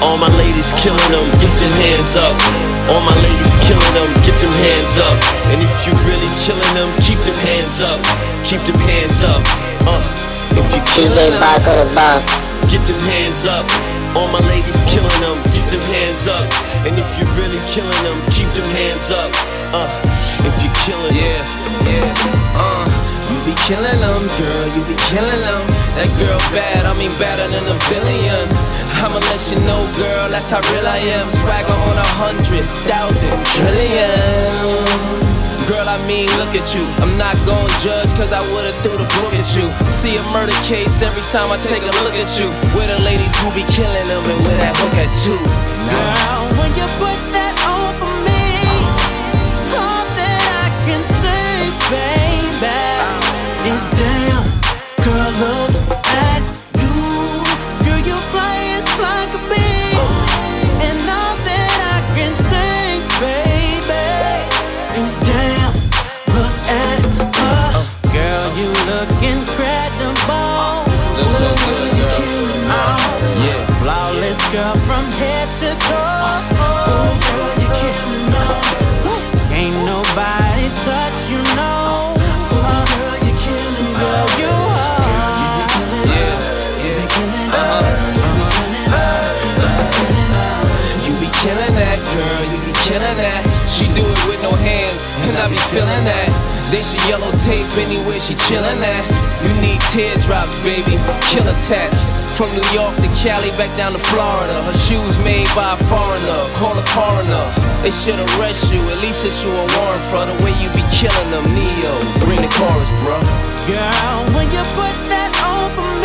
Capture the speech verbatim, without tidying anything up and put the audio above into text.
All my ladies killing them, get them hands up. All my ladies killing them, get them hands up. And if you really killing them, keep them hands up. Keep them hands up. Uh, if you killing them, the boss. Get them hands up. All my ladies killing them, get them hands up. And if you really killing them, keep them hands up. Uh, if you killing them, yeah, yeah, uh. You be killing them, girl, you be killing them. That girl bad, I mean badder than a billion. I'ma let you know, girl, that's how real I am. Swagger on a hundred thousand trillion. Girl, I mean, look at you. I'm not gon' judge, cause I would've threw the book at you. See a murder case every time I take a look at you. Where the ladies who be killing them and where that hook at too. Girl, when you put that on for me, all that I can say, baby, is damn, girl, look at you. Girl, you fly as fly could be. And all that I can say, baby, is damn, look at her. Girl, you look incredible. Look so good, girl. Yeah. Flawless girl from head to toe. Oh, girl, you killing me. Ain't nobody touch you, no. Oh, girl, you killing me. Girl, you are. Yeah, yeah. You be killing that, girl, you be killing that. She do it with no hands, and I be feeling that. Then she yellow tape anywhere she chillin' at. You need teardrops, baby, killer tats. From New York to Cali, back down to Florida. Her shoes made by a foreigner, call a coroner. They should arrest you, at least issue a warrant for the way you be killing them. Neo, bring the chorus, bro. Girl, when you put that on for me,